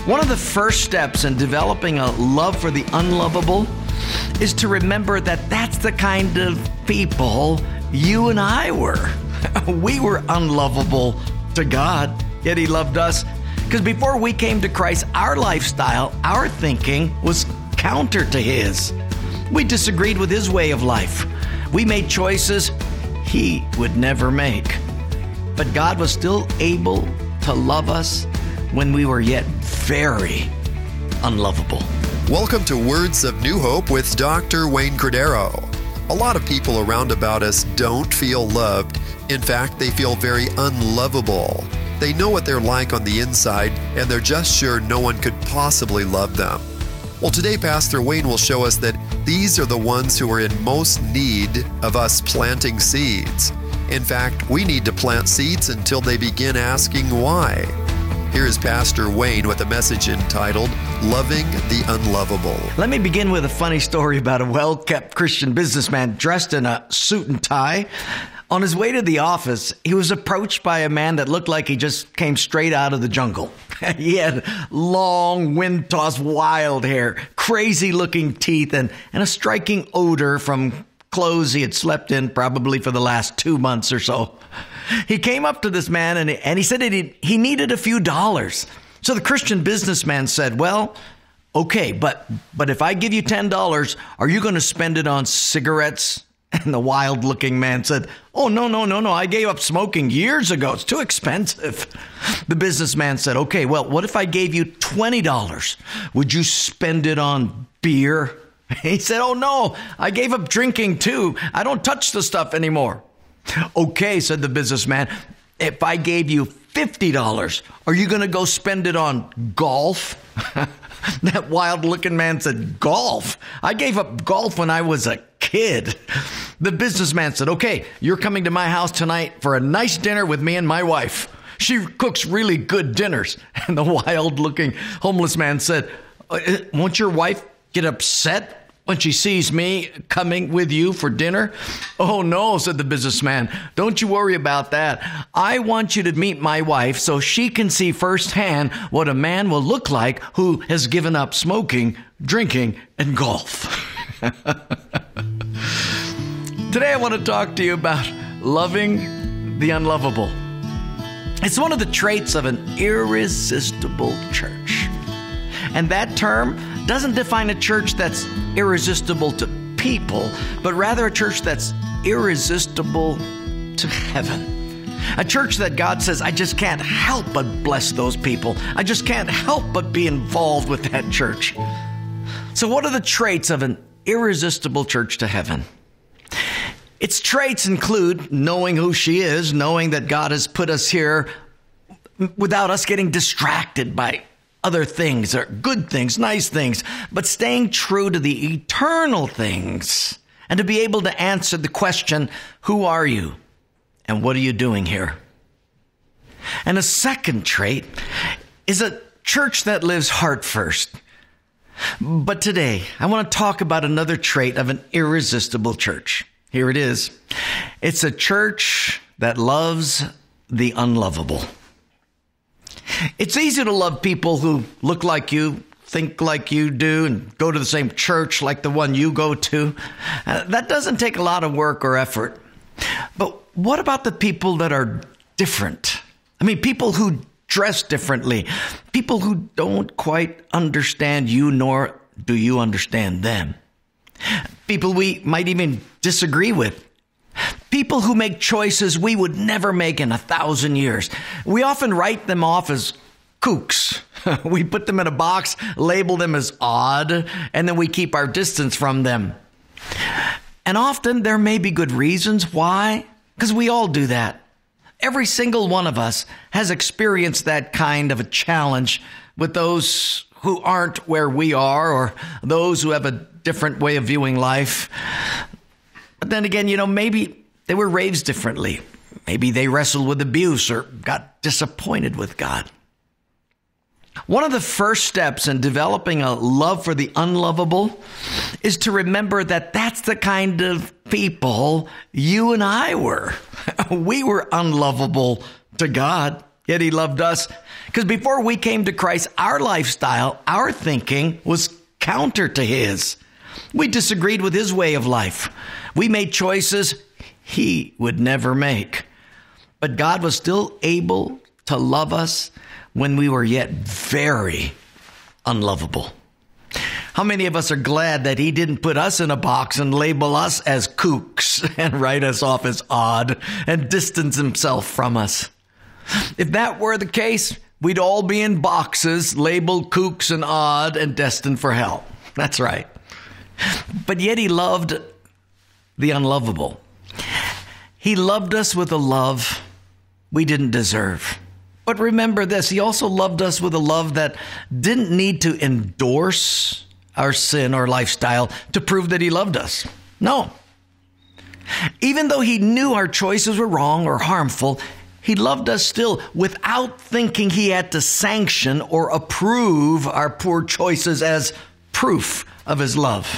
One of the first steps in developing a love for the unlovable is to remember that that's the kind of people you and I were. We were unlovable to God, yet He loved us. Because before we came to Christ, our lifestyle, our thinking was counter to His. We disagreed with His way of life. We made choices He would never make. But God was still able to love us when we were yet very unlovable. Welcome to Words of New Hope with Dr. Wayne Cordero. A lot of people around about us don't feel loved. In fact, they feel very unlovable. They know what they're like on the inside, and they're just sure no one could possibly love them. Well, today, Pastor Wayne will show us that these are the ones who are in most need of us planting seeds. In fact, we need to plant seeds until they begin asking why. Here is Pastor Wayne with a message entitled, Loving the Unlovable. Let me begin with a funny story about a well-kept Christian businessman dressed in a suit and tie. On his way to the office, he was approached by a man that looked like he just came straight out of the jungle. He had long, wind-tossed, wild hair, crazy-looking teeth, and a striking odor from clothes he had slept in probably for the last 2 months or so. He came up to this man and he said he needed a few dollars. So the Christian businessman said, well, okay, but if I give you $10, are you going to spend it on cigarettes? And the wild-looking man said, oh, no, I gave up smoking years ago. It's too expensive. The businessman said, okay, well, what if I gave you $20? Would you spend it on beer? He said, oh, no, I gave up drinking too. I don't touch the stuff anymore. Okay, said the businessman, if I gave you $50, are you going to go spend it on golf? That wild-looking man said, golf? I gave up golf when I was a kid. The businessman said, okay, you're coming to my house tonight for a nice dinner with me and my wife. She cooks really good dinners. And the wild-looking homeless man said, won't your wife get upset when she sees me coming with you for dinner? Oh, no, said the businessman. Don't you worry about that. I want you to meet my wife so she can see firsthand what a man will look like who has given up smoking, drinking, and golf. Today, I want to talk to you about loving the unlovable. It's one of the traits of an irresistible church. And that term doesn't define a church that's irresistible to people, but rather a church that's irresistible to heaven. A church that God says, I just can't help but bless those people. I just can't help but be involved with that church. So what are the traits of an irresistible church to heaven? Its traits include knowing who she is, knowing that God has put us here without us getting distracted by other things, or good things, nice things, but staying true to the eternal things, and to be able to answer the question, who are you and what are you doing here? And a second trait is a church that lives heart first. But today, I want to talk about another trait of an irresistible church. Here it is. It's a church that loves the unlovable. It's easy to love people who look like you, think like you do, and go to the same church like the one you go to. That doesn't take a lot of work or effort. But what about the people that are different? I mean, people who dress differently, people who don't quite understand you, nor do you understand them. People we might even disagree with. People who make choices we would never make in 1,000 years. We often write them off as kooks. We put them in a box, label them as odd, and then we keep our distance from them. And often there may be good reasons why, because we all do that. Every single one of us has experienced that kind of a challenge with those who aren't where we are, or those who have a different way of viewing life. But then again, maybe they were raised differently. Maybe they wrestled with abuse or got disappointed with God. One of the first steps in developing a love for the unlovable is to remember that that's the kind of people you and I were. We were unlovable to God, Yet he loved us. Because before we came to Christ, our lifestyle, our thinking was counter to his. We disagreed with his way of life. We made choices he would never make. But God was still able to love us when we were yet very unlovable. How many of us are glad that he didn't put us in a box and label us as kooks and write us off as odd and distance himself from us? If that were the case, we'd all be in boxes labeled kooks and odd and destined for hell. That's right. But yet he loved the unlovable. He loved us with a love we didn't deserve. But remember this, he also loved us with a love that didn't need to endorse our sin or lifestyle to prove that he loved us. No. Even though he knew our choices were wrong or harmful, he loved us still without thinking he had to sanction or approve our poor choices as proof of his love.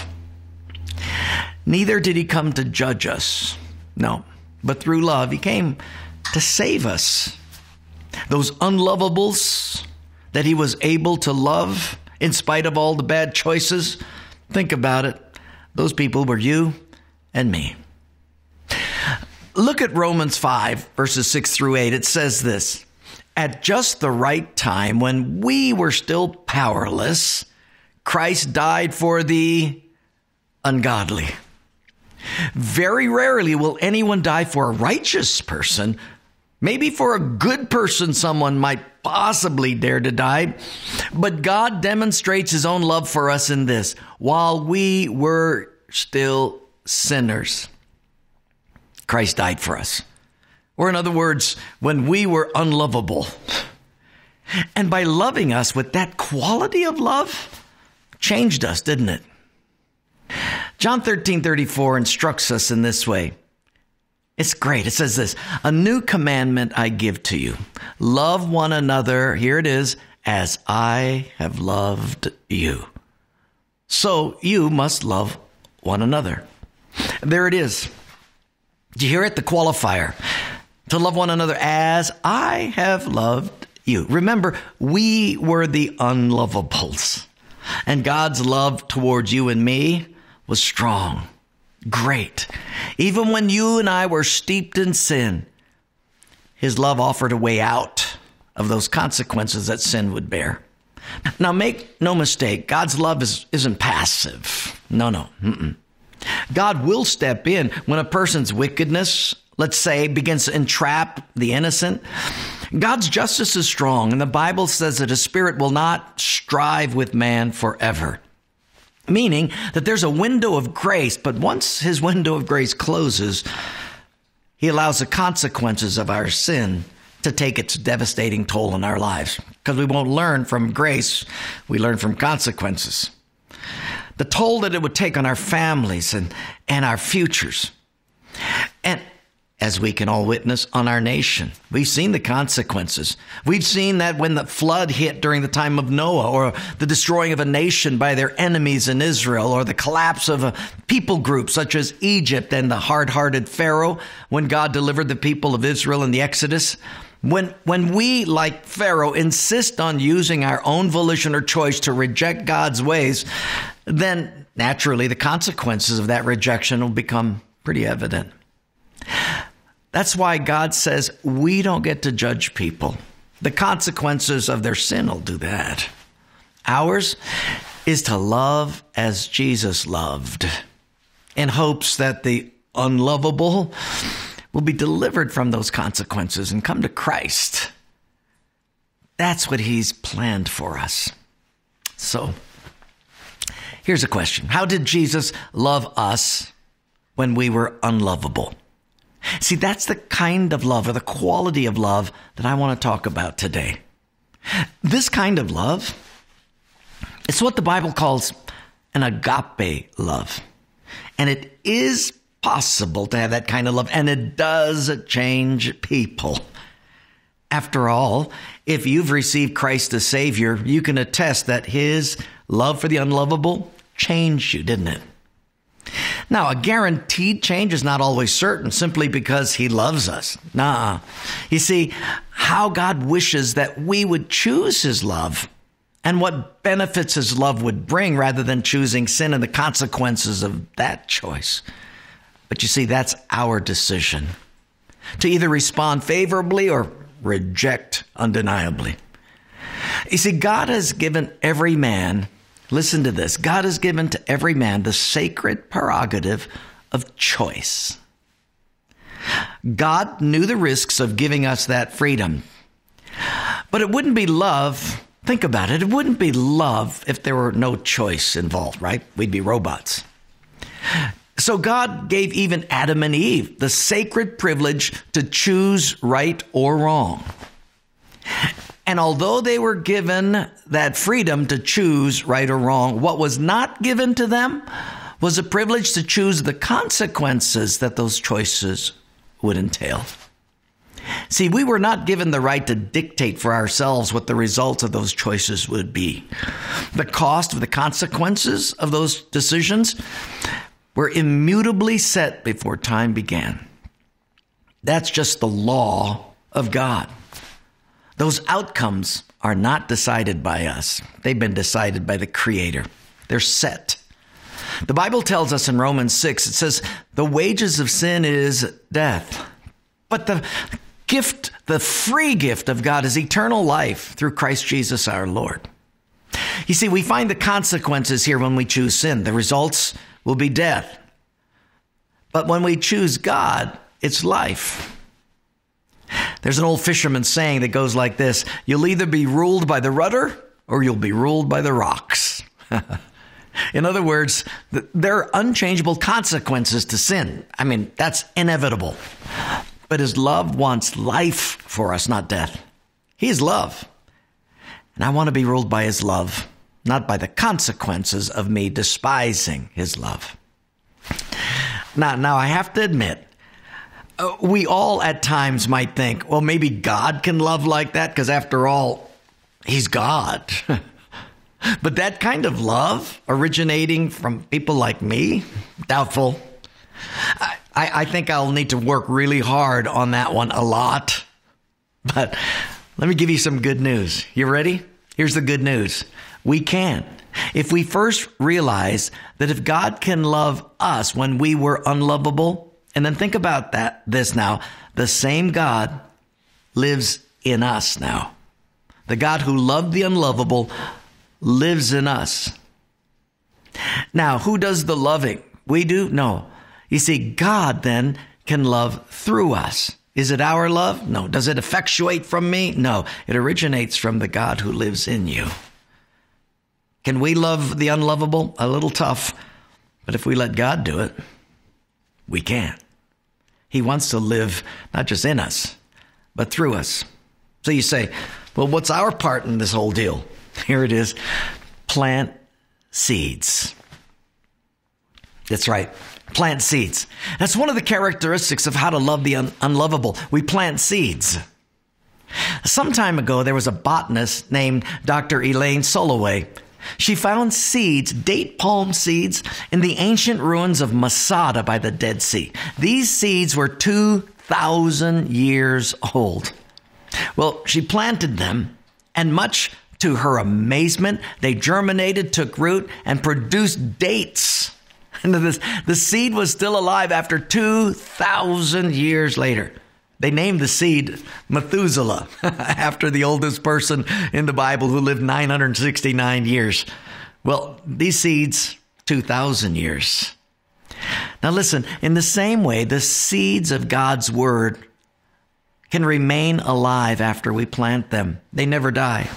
Neither did he come to judge us. No, but through love, he came to save us. Those unlovables that he was able to love in spite of all the bad choices, think about it. Those people were you and me. Look at Romans 5, verses 6 through 8. It says this, "At just the right time, when we were still powerless, Christ died for the ungodly. Very rarely will anyone die for a righteous person. Maybe for a good person, someone might possibly dare to die. But God demonstrates his own love for us in this: while we were still sinners, Christ died for us. Or in other words, when we were unlovable. And by loving us with that quality of love, changed us, didn't it? John 13:34 instructs us in this way. It's great. It says this: "A new commandment I give to you. Love one another," here it is, "as I have loved you. So you must love one another." There it is. Did you hear it? The qualifier. To love one another as I have loved you. Remember, we were the unlovables. And God's love towards you and me was strong, great. Even when you and I were steeped in sin, his love offered a way out of those consequences that sin would bear. Now, make no mistake, God's love isn't passive. No. God will step in when a person's wickedness, let's say, begins to entrap the innocent. God's justice is strong, and the Bible says that his spirit will not strive with man forever. Meaning that there's a window of grace, but once his window of grace closes, he allows the consequences of our sin to take its devastating toll on our lives. Because we won't learn from grace, we learn from consequences. The toll that it would take on our families and our futures. And as we can all witness, on our nation. We've seen the consequences. We've seen that when the flood hit during the time of Noah, or the destroying of a nation by their enemies in Israel, or the collapse of a people group such as Egypt and the hard-hearted Pharaoh, when God delivered the people of Israel in the Exodus. When we, like Pharaoh, insist on using our own volition or choice to reject God's ways, then naturally the consequences of that rejection will become pretty evident. That's why God says we don't get to judge people. The consequences of their sin will do that. Ours is to love as Jesus loved, in hopes that the unlovable will be delivered from those consequences and come to Christ. That's what he's planned for us. So, here's a question. How did Jesus love us when we were unlovable? See, that's the kind of love, or the quality of love, that I want to talk about today. This kind of love, it's what the Bible calls an agape love. And it is possible to have that kind of love, and it does change people. After all, if you've received Christ as Savior, you can attest that his love for the unlovable changed you, didn't it? Now, a guaranteed change is not always certain simply because he loves us. Nah. You see, how God wishes that we would choose his love and what benefits his love would bring rather than choosing sin and the consequences of that choice. But you see, that's our decision to either respond favorably or reject undeniably. You see, God has given every man, listen to this, God has given to every man the sacred prerogative of choice. God knew the risks of giving us that freedom. But it wouldn't be love, think about it, it wouldn't be love if there were no choice involved, right? We'd be robots. So God gave even Adam and Eve the sacred privilege to choose right or wrong. And although they were given that freedom to choose right or wrong, what was not given to them was a privilege to choose the consequences that those choices would entail. See, we were not given the right to dictate for ourselves what the results of those choices would be. The cost of the consequences of those decisions were immutably set before time began. That's just the law of God. Those outcomes are not decided by us. They've been decided by the Creator. They're set. The Bible tells us in Romans 6, it says, the wages of sin is death. But the gift, the free gift of God is eternal life through Christ Jesus our Lord. You see, we find the consequences here when we choose sin. The results will be death. But when we choose God, it's life. There's an old fisherman saying that goes like this: you'll either be ruled by the rudder or you'll be ruled by the rocks. In other words, there are unchangeable consequences to sin. I mean, that's inevitable. But his love wants life for us, not death. He is love. And I want to be ruled by his love, not by the consequences of me despising his love. Now I have to admit, we all at times might think, well, maybe God can love like that because after all, he's God. But that kind of love originating from people like me, doubtful. I think I'll need to work really hard on that one a lot. But let me give you some good news. You ready? Here's the good news. We can. If we first realize that if God can love us when we were unlovable, and then think about this now, the same God lives in us now. The God who loved the unlovable lives in us. Now, who does the loving? We do? No. You see, God then can love through us. Is it our love? No. Does it effectuate from me? No. It originates from the God who lives in you. Can we love the unlovable? A little tough. But if we let God do it, we can. He wants to live not just in us, but through us. So you say, well, what's our part in this whole deal? Here it is. Plant seeds. That's right. Plant seeds. That's one of the characteristics of how to love the unlovable. We plant seeds. Some time ago, there was a botanist named Dr. Elaine Soloway. She found seeds, date palm seeds, in the ancient ruins of Masada by the Dead Sea. These seeds were 2,000 years old. Well, she planted them, and much to her amazement, they germinated, took root, and produced dates. And the seed was still alive after 2,000 years later. They named the seed Methuselah, after the oldest person in the Bible who lived 969 years. Well, these seeds, 2,000 years. Now listen, in the same way, the seeds of God's word can remain alive after we plant them. They never die.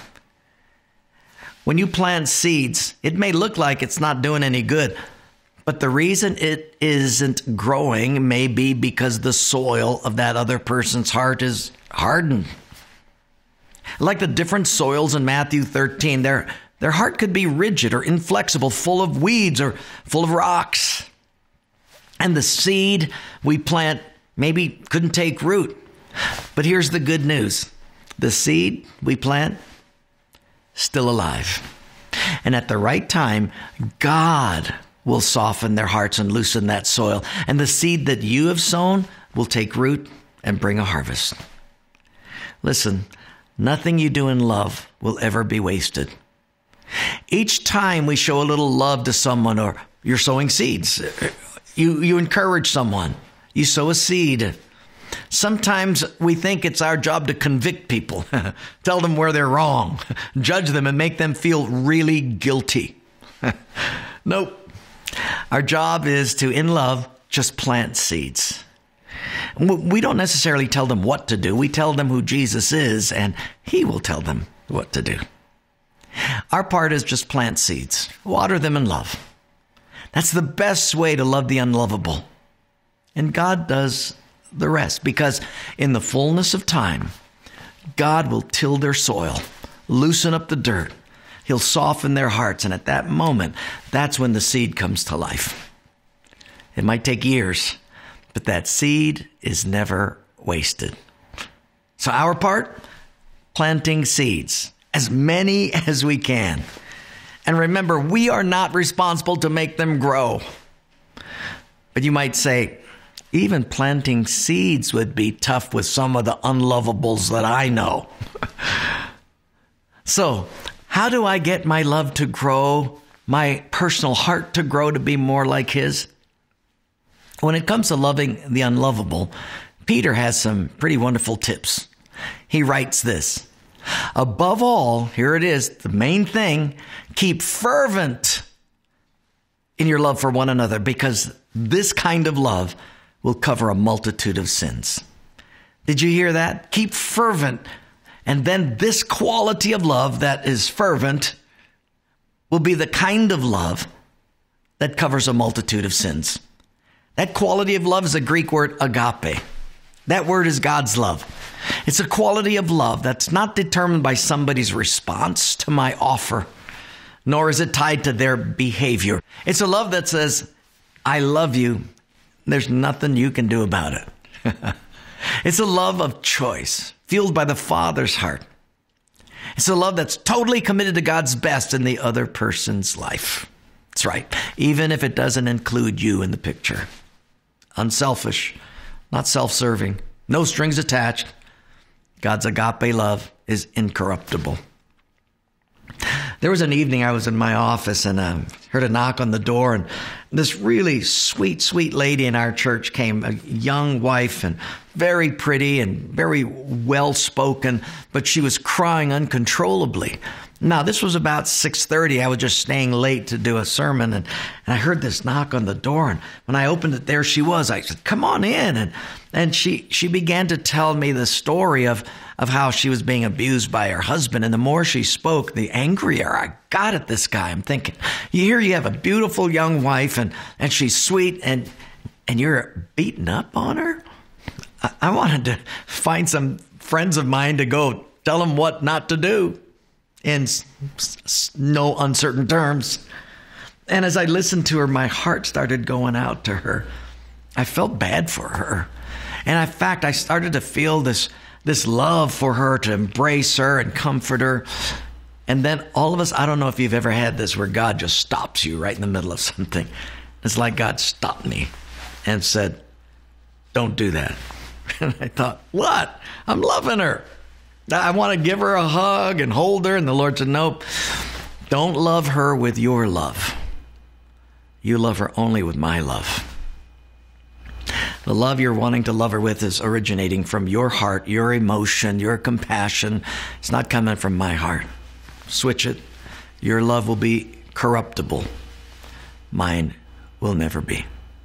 When you plant seeds, it may look like it's not doing any good, but the reason it isn't growing may be because the soil of that other person's heart is hardened. Like the different soils in Matthew 13, their heart could be rigid or inflexible, full of weeds or full of rocks. And the seed we plant maybe couldn't take root. But here's the good news. The seed we plant, still alive. And at the right time, God will soften their hearts and loosen that soil. And the seed that you have sown will take root and bring a harvest. Listen, nothing you do in love will ever be wasted. Each time we show a little love to someone, or you're sowing seeds, you encourage someone, you sow a seed. Sometimes we think it's our job to convict people, tell them where they're wrong, judge them, and make them feel really guilty. Nope. Our job is to, in love, just plant seeds. We don't necessarily tell them what to do. We tell them who Jesus is, and he will tell them what to do. Our part is just plant seeds, water them in love. That's the best way to love the unlovable. And God does the rest, because in the fullness of time, God will till their soil, loosen up the dirt. He'll soften their hearts, and at that moment, that's when the seed comes to life. It might take years, but that seed is never wasted. So our part, planting seeds, as many as we can. And remember, we are not responsible to make them grow. But you might say, even planting seeds would be tough with some of the unlovables that I know. So, how do I get my love to grow, my personal heart to grow to be more like his? When it comes to loving the unlovable, Peter has some pretty wonderful tips. He writes this: above all, here it is, the main thing, keep fervent in your love for one another, because this kind of love will cover a multitude of sins. Did you hear that? Keep fervent. And then this quality of love that is fervent will be the kind of love that covers a multitude of sins. That quality of love is a Greek word, agape. That word is God's love. It's a quality of love that's not determined by somebody's response to my offer, nor is it tied to their behavior. It's a love that says, I love you. There's nothing you can do about it. It's a love of choice, fueled by the Father's heart. It's a love that's totally committed to God's best in the other person's life. That's right, even if it doesn't include you in the picture. Unselfish, not self-serving, no strings attached. God's agape love is incorruptible. There was an evening I was in my office and heard a knock on the door, and this really sweet, sweet lady in our church came, a young wife and very pretty and very well-spoken, but she was crying uncontrollably. Now, this was about 6:30. I was just staying late to do a sermon, and I heard this knock on the door, and when I opened it, there she was. I said, come on in. And she began to tell me the story of how she was being abused by her husband. And the more she spoke, the angrier I got at this guy. I'm thinking, you have a beautiful young wife, and she's sweet, and you're beating up on her? I wanted to find some friends of mine to go tell them what not to do in no uncertain terms. And as I listened to her, my heart started going out to her. I felt bad for her. And in fact, I started to feel this love for her, to embrace her and comfort her. And then all of us, I don't know if you've ever had this, where God just stops you right in the middle of something. It's like God stopped me and said, don't do that. And I thought, what? I'm loving her. I want to give her a hug and hold her. And the Lord said, nope, don't love her with your love. You love her only with my love. The love you're wanting to love her with is originating from your heart, your emotion, your compassion. It's not coming from my heart. Switch it. Your love will be corruptible. Mine will never be.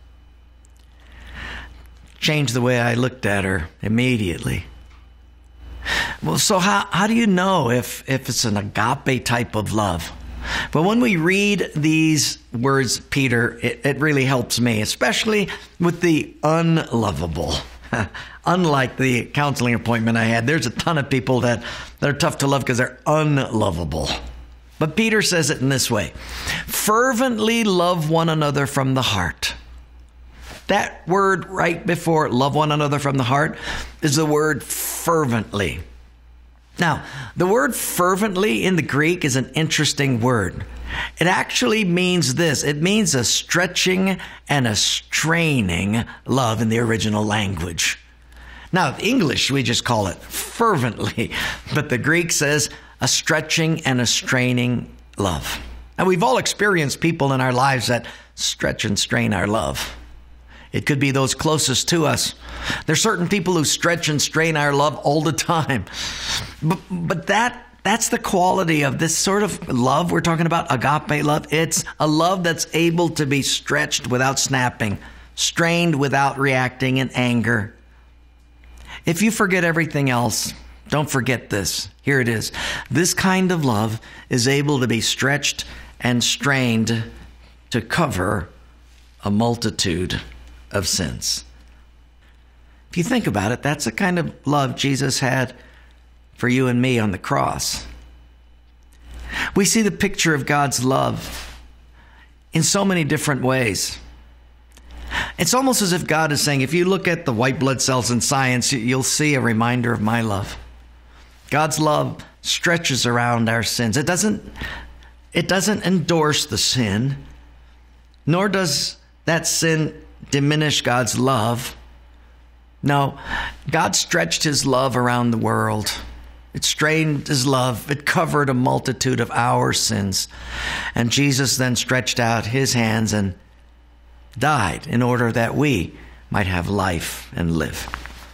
Changed the way I looked at her immediately. Well, so how do you know if it's an agape type of love? But when we read these words, Peter, it really helps me, especially with the unlovable. Unlike the counseling appointment I had, there's a ton of people that are tough to love because they're unlovable. But Peter says it in this way: fervently love one another from the heart. That word right before love one another from the heart is the word fervently. Now, the word fervently in the Greek is an interesting word. It actually means this. It means a stretching and a straining love in the original language. Now, in English, we just call it fervently, but the Greek says a stretching and a straining love. And we've all experienced people in our lives that stretch and strain our love. It could be those closest to us. There's certain people who stretch and strain our love all the time. But that's the quality of this sort of love we're talking about, agape love. It's a love that's able to be stretched without snapping, strained without reacting in anger. If you forget everything else, don't forget this. Here it is. This kind of love is able to be stretched and strained to cover a multitude of sins. If you think about it, that's the kind of love Jesus had for you and me on the cross. We see the picture of God's love in so many different ways. It's almost as if God is saying, if you look at the white blood cells in science, you'll see a reminder of my love. God's love stretches around our sins. It doesn't endorse the sin, nor does that sin diminish God's love. No, God stretched his love around the world. It strained his love. It covered a multitude of our sins. And Jesus then stretched out his hands and died in order that we might have life and live.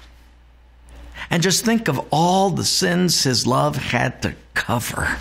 And just think of all the sins his love had to cover.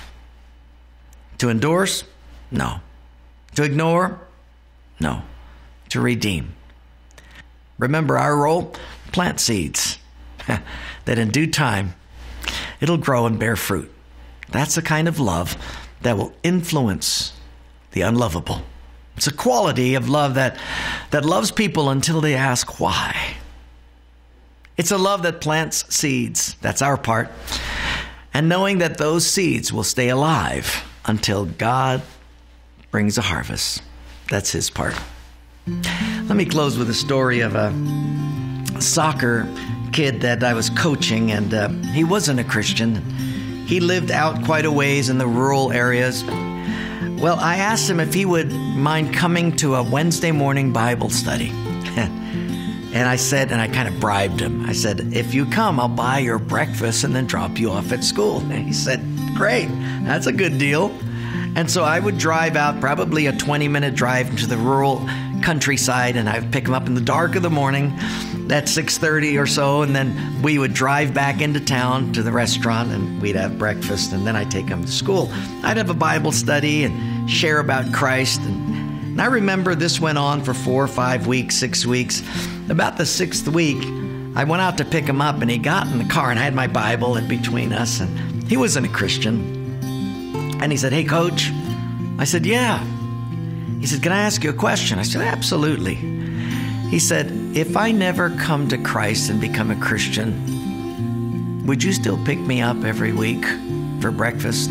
To endorse? No. To ignore? No. To redeem. Remember our role? Plant seeds that in due time it'll grow and bear fruit. That's the kind of love that will influence the unlovable. It's a quality of love that loves people until they ask why. It's a love that plants seeds. That's our part. And knowing that those seeds will stay alive until God brings a harvest. That's his part. Let me close with a story of a soccer kid that I was coaching, and he wasn't a Christian. He lived out quite a ways in the rural areas. Well, I asked him if he would mind coming to a Wednesday morning Bible study. And I said, and I kind of bribed him. I said, if you come, I'll buy your breakfast and then drop you off at school. And he said, great, that's a good deal. And so I would drive out, probably a 20-minute drive into the rural countryside, and I'd pick him up in the dark of the morning at 6:30 or so, and then we would drive back into town to the restaurant, and we'd have breakfast, and then I'd take him to school. I'd have a Bible study and share about Christ. And I remember this went on for 4 or 5 weeks, 6 weeks. About the 6th week, I went out to pick him up, and he got in the car, and I had my Bible in between us, and he wasn't a Christian. And he said, hey, Coach. I said, yeah. He said, can I ask you a question? I said, absolutely. He said, if I never come to Christ and become a Christian, would you still pick me up every week for breakfast?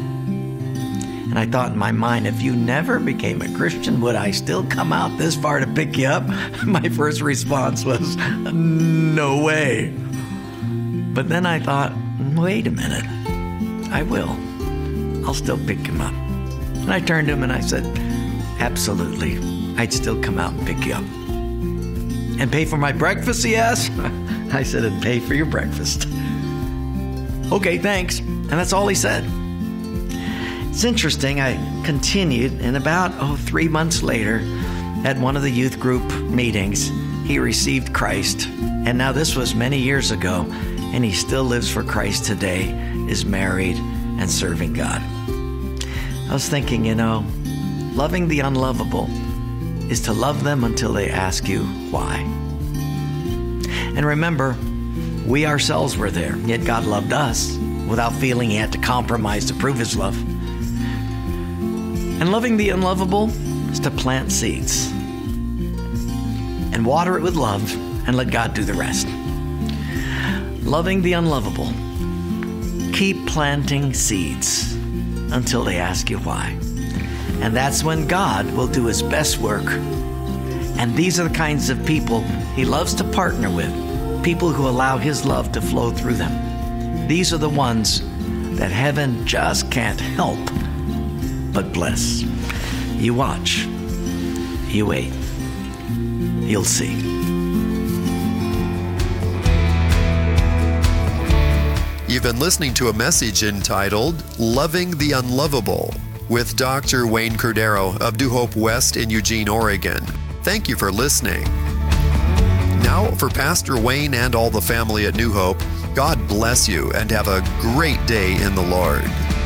And I thought in my mind, if you never became a Christian, would I still come out this far to pick you up? My first response was, no way. But then I thought, wait a minute, I will. I'll still pick him up. And I turned to him and I said, absolutely, I'd still come out and pick you up. And pay for my breakfast, he asked. I said, and pay for your breakfast. Okay, thanks. And that's all he said. It's interesting, I continued, and about 3 months later, at one of the youth group meetings, he received Christ. And now this was many years ago, and he still lives for Christ today, is married, and serving God. I was thinking, loving the unlovable is to love them until they ask you why. And remember, we ourselves were there, yet God loved us without feeling he had to compromise to prove his love. And loving the unlovable is to plant seeds and water it with love and let God do the rest. Loving the unlovable, keep planting seeds until they ask you why. And that's when God will do his best work. And these are the kinds of people he loves to partner with, people who allow his love to flow through them. These are the ones that heaven just can't help but bless. You watch. You wait. You'll see. You've been listening to a message entitled Loving the Unlovable with Dr. Wayne Cordero of New Hope West in Eugene, Oregon. Thank you for listening. Now, for Pastor Wayne and all the family at New Hope, God bless you and have a great day in the Lord.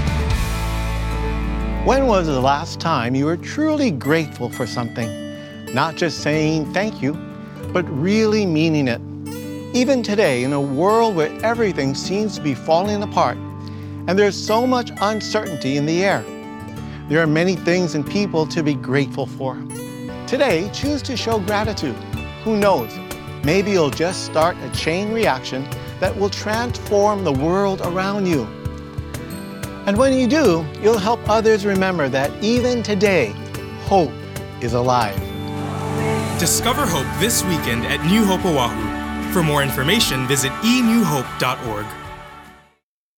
When was the last time you were truly grateful for something? Not just saying thank you, but really meaning it. Even today, in a world where everything seems to be falling apart, and there's so much uncertainty in the air, there are many things and people to be grateful for. Today, choose to show gratitude. Who knows? Maybe you'll just start a chain reaction that will transform the world around you. And when you do, you'll help others remember that even today, hope is alive. Discover hope this weekend at New Hope Oahu. For more information, visit enewhope.org.